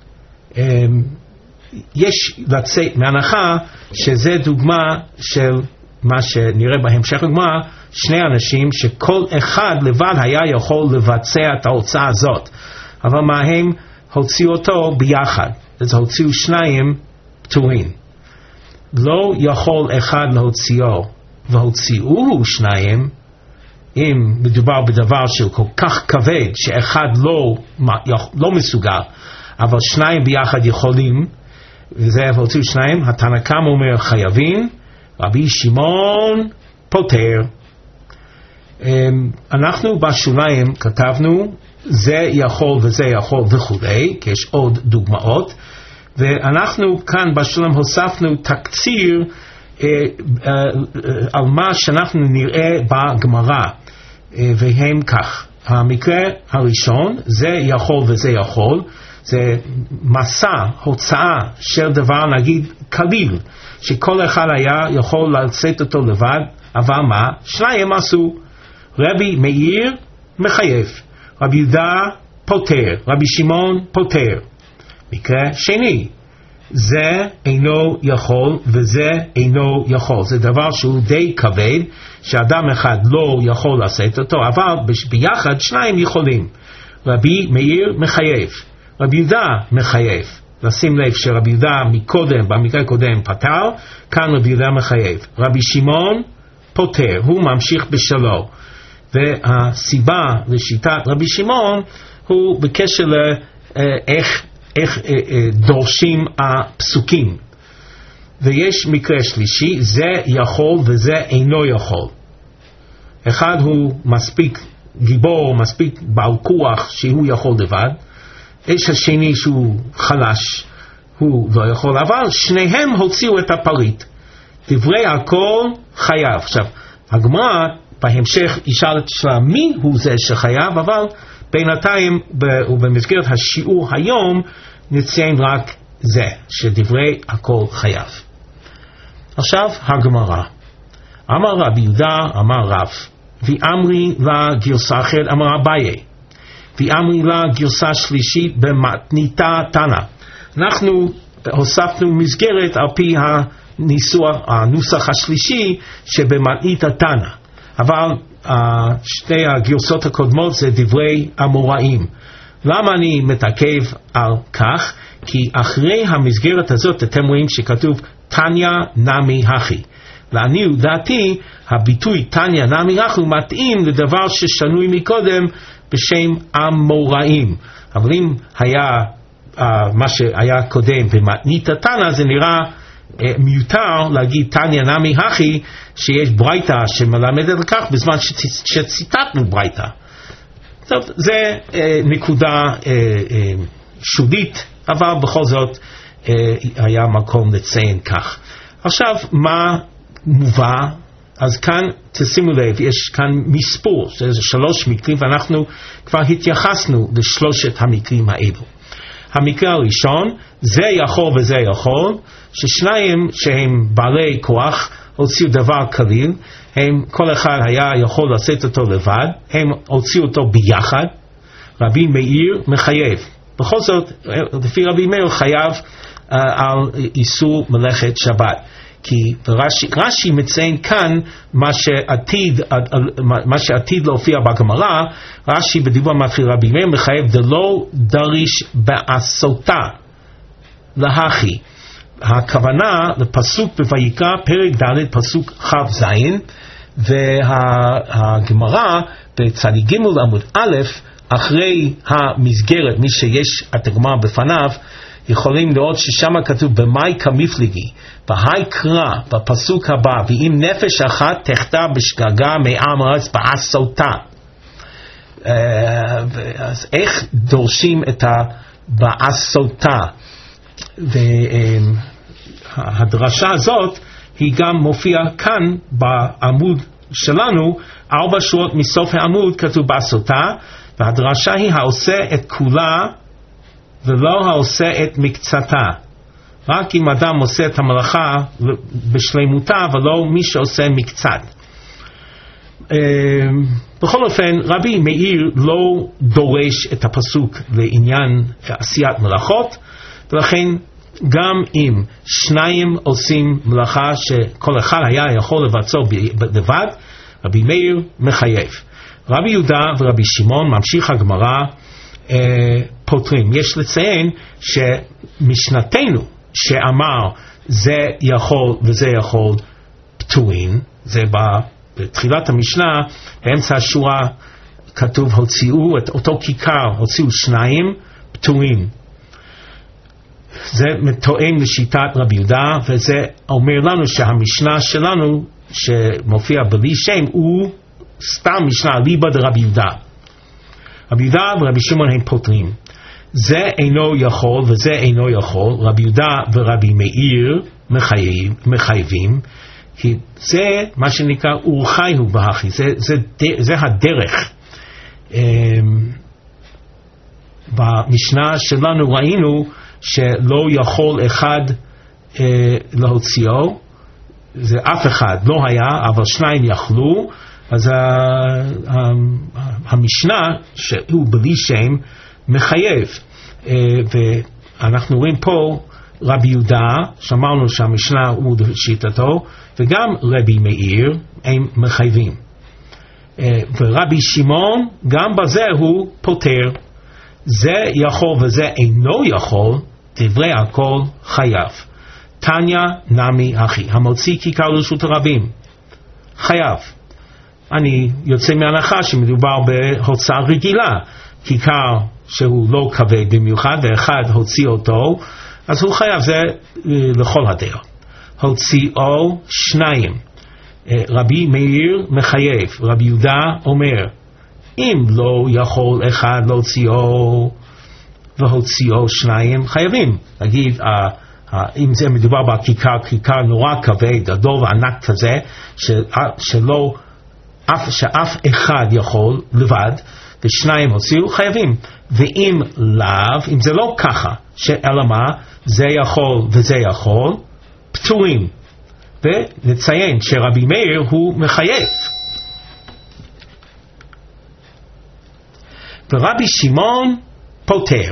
יש לצאת מהנחה שזה דוגמה של מה שנראה בהמשך הגמרא, שני אנשים שכל אחד לבד היה יכול לבצע את ההוצאה הזאת, אבל מה הם הוציאו אותו ביחד, אז הוציאו שניים פטורים. לא יכול אחד להוציאו והוציאוהו שניים, אם מדובר בדבר שהוא כל כך כבד שאחד לא, לא מסוגל, אבל שניים ביחד יכולים, וזה הוציאו שניים. התנא קמא אומר חייבים, רבי שמעון פוטר. אנחנו בשוליים כתבנו זה יכול וזה יכול וכולי, כי יש עוד דוגמאות, ואנחנו כאן בשוליים הוספנו תקציר על מה שאנחנו נראה בגמרא, והם כך. המקרה הראשון, זה יכול וזה יכול, זה מסע, הוצאה של דבר נגיד קליל, שכל אחד היה יכול לצאת אותו לבד, אבל מה? שניים עשו. רבי מאיר מחייב, רבי יהודה פוטר, רבי שמעון פוטר. מקרה שני, זה אינו יכול וזה אינו יכול, זה דבר שהוא די כבד, שאדם אחד לא יכול לעשות אותו, אבל ביחד שניים יכולים. רבי מאיר מחייב, רבי יהודה מחייב. לשים לב שרבי יהודה מקודם, במקרה הקודם פטר, כאן רבי יהודה מחייב. רבי שמעון פוטר, הוא ממשיך בשלו. והסיבה לשיטת רבי שמעון הוא בקשר לאיך איך אה, אה, דורשים הפסוקים. ויש מקרה שלישי, זה יכול וזה אינו יכול. אחד הוא מספיק גיבור, מספיק בעל כוח שהוא יכול לבד, יש השני שהוא חלש, הוא לא יכול, אבל שניהם הוציאו את הפריט. דברי הכל חייב. עכשיו, הגמרא בהמשך ישאל את שלה מי הוא זה שחייב, אבל בינתיים ובמסגרת השיעור היום נציין רק זה, שדברי הכל חייב. עכשיו הגמרא. אמר רבי יהודה אמר רב, ואמרי לה גרסה אחרת אמר אביי, ואמרי לה גרסה שלישית במתניתה תנא. אנחנו הוספנו מסגרת על פי הניסוח, הנוסח השלישי שבמתניתה תנא. אבל uh, שתי הגרסות הקודמות זה דברי אמוראים. למה אני מתעכב על כך? כי אחרי המסגרת הזאת אתם רואים שכתוב תניא נמי הכי. לעניות דעתי הביטוי תניא נמי הכי מתאים לדבר ששנוי מקודם בשם אמוראים. אבל אם היה uh, מה שהיה קודם במתניתה תנא, זה נראה uh, מיותר להגיד תניא נמי הכי שיש ברייתא שמלמדת על כך בזמן שציטטנו ברייתא. טוב, זה אה, נקודה אה, אה, שולית, אבל בכל זאת אה, היה מקום לציין כך. עכשיו, מה מובא? אז כאן, תשימו לב, יש כאן מספור, זה שלוש מקרים, ואנחנו כבר התייחסנו לשלושת המקרים האלו. המקרה הראשון, זה יכול וזה יכול, ששניים שהם בעלי כוח, הוציאו דבר קליל, הם, כל אחד היה יכול לעשות אותו לבד, הם הוציאו אותו ביחד. רבי מאיר מחייב. בכל זאת, לפי רבי מאיר חייב uh, על איסור מלאכת שבת. כי רש"י, רש"י מציין כאן מה שעתיד, מה שעתיד להופיע בגמרא. רש"י בדיבור מתחיל רבי מאיר מחייב דלא דריש בעשותה להכי. הכוונה לפסוק בויקרא פרק ד' פסוק כ"ז, והגמרא בצדיק ג' עמוד א', אחרי המסגרת, מי שיש את הגמרא בפניו, יכולים לראות ששם כתוב במאי כמפלגי, בהי קרא, בפסוק הבא, ואם נפש אחת תחטא בשגגה מעם הארץ בעשותה. אז איך דורשים את הבעשותה? והדרשה הזאת היא גם מופיעה כאן בעמוד שלנו, ארבע שורות מסוף העמוד כתוב בעשותה, והדרשה היא העושה את כולה ולא העושה את מקצתה. רק אם אדם עושה את המלאכה בשלמותה ולא מי שעושה מקצת. בכל אופן, רבי מאיר לא דורש את הפסוק לעניין עשיית מלאכות, ולכן גם אם שניים עושים מלאכה שכל אחד היה יכול לבצע לבד, רבי מאיר מחייב. רבי יהודה ורבי שמעון, ממשיך הגמרא, אה, פותרים. יש לציין שמשנתנו שאמר זה יכול וזה יכול פטורים, זה בתחילת המשנה, באמצע השורה כתוב הוציאו את אותו כיכר, הוציאו שניים פטורים. זה מתואם לשיטת רבי יהודה, וזה אומר לנו שהמשנה שלנו שמופיע בלי שם הוא סתם משנה ליבא דרבי יהודה. רבי יהודה ורבי שמעון הם פותרים. זה אינו יכול וזה אינו יכול. רבי יהודה ורבי מאיר מחייב, מחייבים, כי זה מה שנקרא אורחייהו בהכי, זה, זה, זה הדרך. במשנה שלנו ראינו שלא יכול אחד אה, להוציאו, זה אף אחד לא היה, אבל שניים יכלו. אז ה, ה, המשנה שהוא בלי שם מחייב, אה, ואנחנו רואים פה רבי יהודה, שאמרנו שהמשנה הוא שיטתו, וגם רבי מאיר הם מחייבים, אה, ורבי שמעון גם בזה הוא פותר. זה יכול וזה אינו יכול, דברי הכל חייב. תניא נמי הכי, המוציא כיכר לרשות הרבים חייב. אני יוצא מהנחה שמדובר בהוצאה רגילה, כיכר שהוא לא כבד במיוחד ואחד הוציא אותו, אז הוא חייב, זה לכל הדעה. הוציאו שניים, רבי מאיר מחייב, רבי יהודה אומר אם לא יכול אחד להוציאו והוציאו שניים חייבים. נגיד אם זה מדובר בכיכר, כיכר נורא כבד, גדול וענק כזה, שלא, אף, שאף אחד יכול לבד, ושניים הוציאו חייבים. ואם לאו, אם זה לא ככה, שאלה מה, זה יכול וזה יכול, פטורים. ונציין שרבי מאיר הוא מחייב. ורבי שמעון פותר.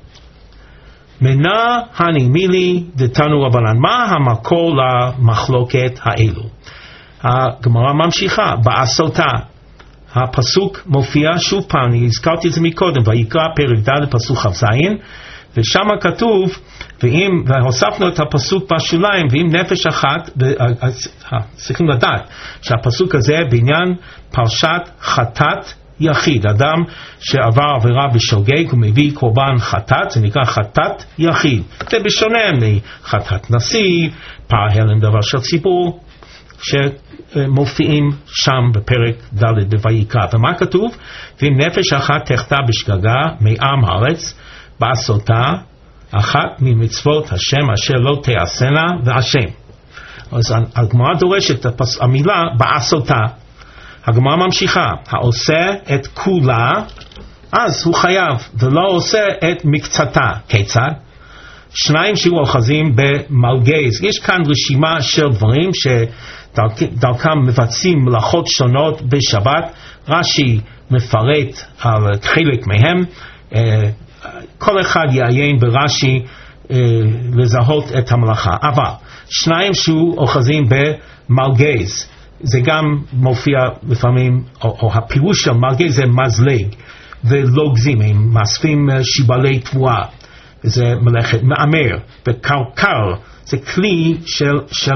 מנה הנימילי דתנו רבנן. מה המקור למחלוקת האלו? הגמרא ממשיכה, בעשותה. הפסוק מופיע שוב פעם, אני הזכרתי את זה מקודם, ויקרא פרק ד' פסוק כ"ז, ושם כתוב, ואם, והוספנו את הפסוק בשוליים, ואם נפש אחת, צריכים לדעת שהפסוק הזה בעניין פרשת חטאת יחיד, אדם שעבר עבירה בשוגג ומביא קורבן חטאת, זה נקרא חטאת יחיד. זה בשונה מחטאת נשיא, פר הלם דבר של ציבור, שמופיעים שם בפרק ד' בויקרא. ומה כתוב? ואם נפש אחת תחטא בשגגה מעם הארץ, בעשותה אחת ממצוות השם אשר לא תעשנה והשם. אז הגמרא דורשת את המילה בעשותה. הגמרא ממשיכה, העושה את כולה, אז הוא חייב, ולא עושה את מקצתה. כיצד? שניים שהיו אוחזים במלגז. יש כאן רשימה של דברים שדרכם מבצעים מלאכות שונות בשבת. רש"י מפרט על חלק מהם. כל אחד יעיין ברש"י לזהות את המלאכה. אבל שניים שהיו אוחזים במלגז, זה גם מופיע לפעמים, או, או הפירוש של מלגז זה מזלג ולוגזים, הם מאספים שיבלי תבואה, זה מלאכת מאמר. וקרקר זה כלי של, של,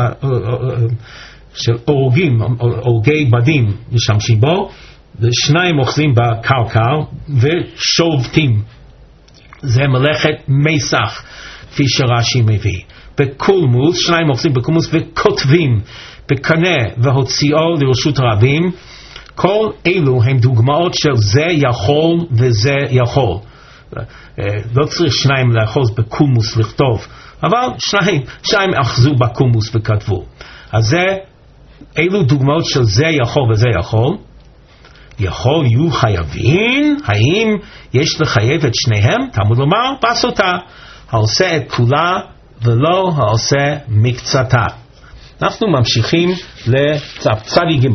של אורגים, אורגי בדים משתמשים בו, ושניים אוחזים בקרקר ושובתים, זה מלאכת מסח כפי שרש"י מביא. בקולמוס, שניים אוחזים בקולמוס וכותבים בקנה והוציאו לרשות הרבים. כל אלו הם דוגמאות של זה יכול וזה יכול. לא צריך שניים לאחוז בקולמוס לכתוב, אבל שניים, שניים אחזו בקולמוס וכתבו. אז זה, אלו דוגמאות של זה יכול וזה יכול. יכול יהיו חייבים? האם יש לחייב את שניהם? תלמוד לומר, בעשותה. העושה את כולה ולא העושה מקצתה. אנחנו ממשיכים לצדי ג'.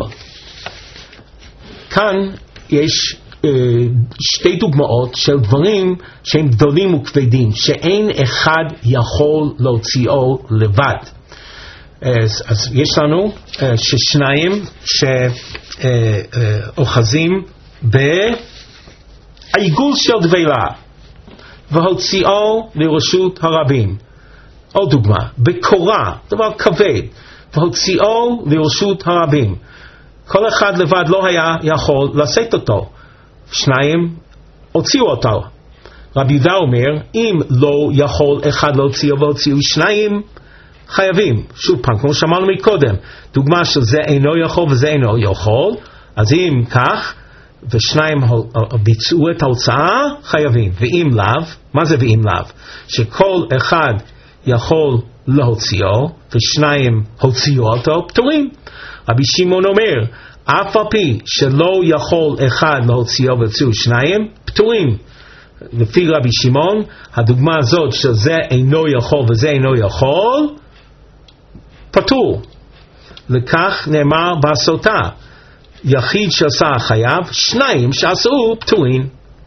כאן יש אה, שתי דוגמאות של דברים שהם גדולים וכבדים, שאין אחד יכול להוציאו לבד. אז, אז יש לנו אה, ששניים שאוחזים בעיגול של דבלה והוציאו לרשות הרבים. עוד דוגמה, בקורה, דבר כבד, והוציאו לרשות הרבים. כל אחד לבד לא היה יכול לשאת אותו. שניים הוציאו אותו. רבי יהודה אומר, אם לא יכול אחד להוציאו והוציאו שניים, חייבים. שוב פעם, כמו שאמרנו מקודם, דוגמה של זה אינו יכול וזה אינו יכול, אז אם כך, ושניים ביצעו את ההוצאה, חייבים. ואם לאו, מה זה ואם לאו? שכל אחד יכול להוציאו, ושניים הוציאו אותו, פטורים. רבי שמעון אומר, אף על פי שלא יכול אחד להוציאו והוציאו שניים, פטורים. לפי רבי שמעון, הדוגמה הזאת שזה אינו יכול וזה אינו יכול, פטור. לכך נאמר בעשותה, יחיד שעשה חייב, שניים שעשו פטורים.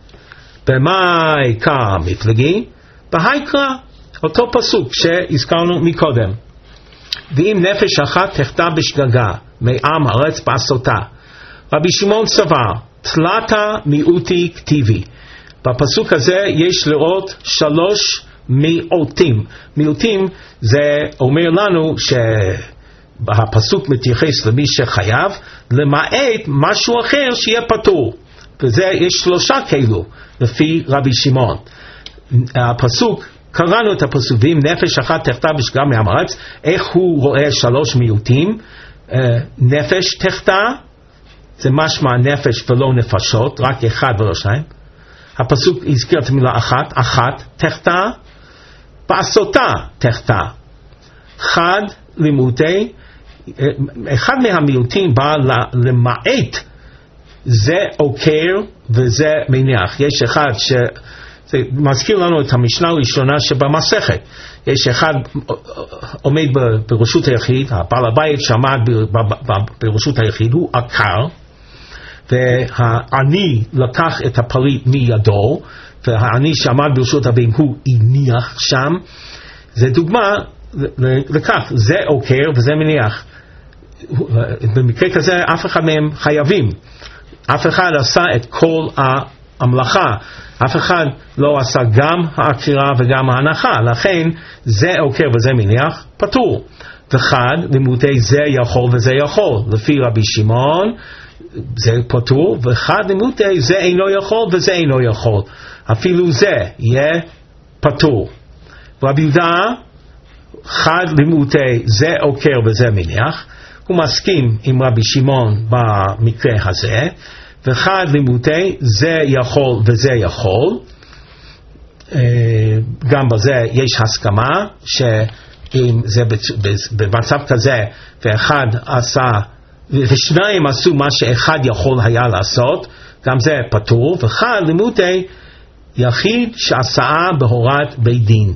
במה עיקר מפלגי? בהיקרא, אותו פסוק שהזכרנו מקודם. ואם נפש אחת תחטא בשגגה מעם הארץ בעשותה. רבי שמעון סבר, תלתה מיעוטי כתיבי. בפסוק הזה יש לראות שלוש מיעוטים. מיעוטים זה אומר לנו שהפסוק מתייחס למי שחייב, למעט משהו אחר שיהיה פטור. וזה יש שלושה כאלו לפי רבי שמעון. הפסוק, קראנו את הפסוק, ואם נפש אחת תחטא בשגגה מעם הארץ, איך הוא רואה שלוש מיעוטים? נפש תחטא, זה משמע נפש ולא נפשות, רק אחד ולא שניים. הפסוק הזכיר את המילה אחת, אחת תחטא, בעשותה תחטא. חד לימודי, אחד מהמיעוטים בא למעט, זה עוקר וזה מניח. יש אחד ש... זה מזכיר לנו את המשנה הראשונה שבמסכת. יש אחד עומד ברשות היחיד, הבעל הבית שעמד ברשות היחיד, הוא עקר, והעני לקח את הפריט מידו, והעני שעמד ברשות הבהמה הוא הניח שם, זה דוגמה לכך, זה עוקר וזה מניח. במקרה כזה אף אחד מהם חייבים, אף אחד עשה את כל המלאכה, אף אחד לא עשה גם העקירה וגם ההנחה, לכן זה עוקר וזה מניח פטור. וחד לימודי זה יכול וזה יכול, לפי רבי שמעון זה פטור, וחד לימודי זה אינו יכול וזה אינו יכול, אפילו זה יהיה פטור. רבי יהודה חד לימודי זה עוקר וזה מניח, הוא מסכים עם רבי שמעון במקרה הזה, וחד לימודי זה יכול וזה יכול, גם בזה יש הסכמה שאם זה במצב כזה ואחד עשה ושניים עשו מה שאחד יכול היה לעשות, גם זה פטור. וחד לימודי יחיד שעשה בהורת בית דין,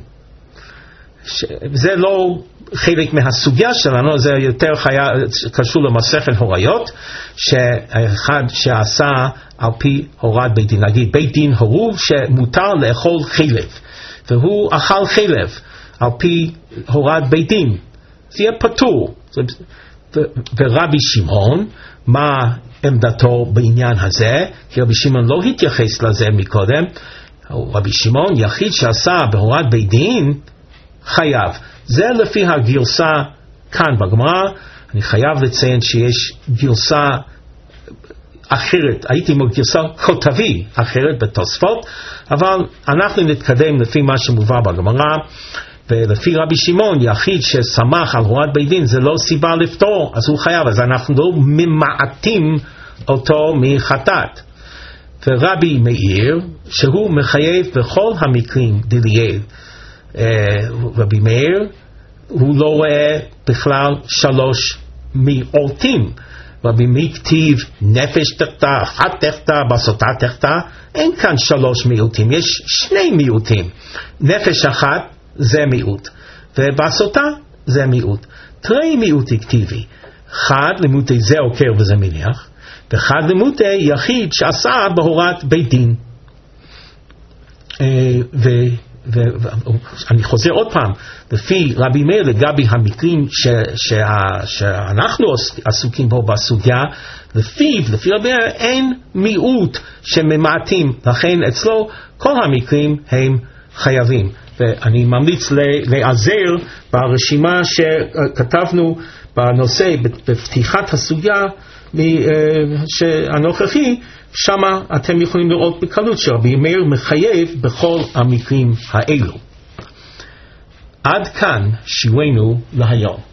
זה לא חלק מהסוגיה שלנו, זה יותר חיה, קשור למסכת הוריות, שאחד שעשה על פי הורת בית דין, נגיד בית דין הורו שמותר לאכול חלב, והוא אכל חלב על פי הורת בית דין, זה יהיה פטור. ורבי שמעון, מה עמדתו בעניין הזה? כי רבי שמעון לא התייחס לזה מקודם. רבי שמעון יחיד שעשה בהורת בית דין חייב. זה לפי הגרסה כאן בגמרא. אני חייב לציין שיש גרסה אחרת, הייתי גרסה כותבי אחרת בתוספות, אבל אנחנו נתקדם לפי מה שמובא בגמרא. ולפי רבי שמעון יחיד ששמח על הורת בית דין זה לא סיבה לפטור, אז הוא חייב, אז אנחנו לא ממעטים אותו מחטאת. ורבי מאיר שהוא מחייב בכל המקרים דליאל, רבי מאיר הוא לא רואה בכלל שלוש מיעוטים. רבי מאיר כתיב נפש תחתה, אחת תחתה, בסוטה תחתה, אין כאן שלוש מיעוטים, יש שני מיעוטים. נפש אחת זה מיעוט, ובסוטה זה מיעוט. תראי מיעוט אקטיבי, חד לימודי זה עוקר וזה מניח, וחד לימודי יחיד שעשה בהורת בית דין. ואני חוזר עוד פעם, לפי רבי מאיר לגבי המקרים ש, שה, שאנחנו עסוקים בו בסוגיה, לפיו, לפי רבי מאיר אין מיעוט שממעטים, לכן אצלו כל המקרים הם חייבים. ואני ממליץ להיעזר ברשימה שכתבנו בנושא בפתיחת הסוגיה הנוכחי, שמה אתם יכולים לראות בקלות שרבי מאיר מחייב בכל המקרים האלו. עד כאן שיעורנו להיום.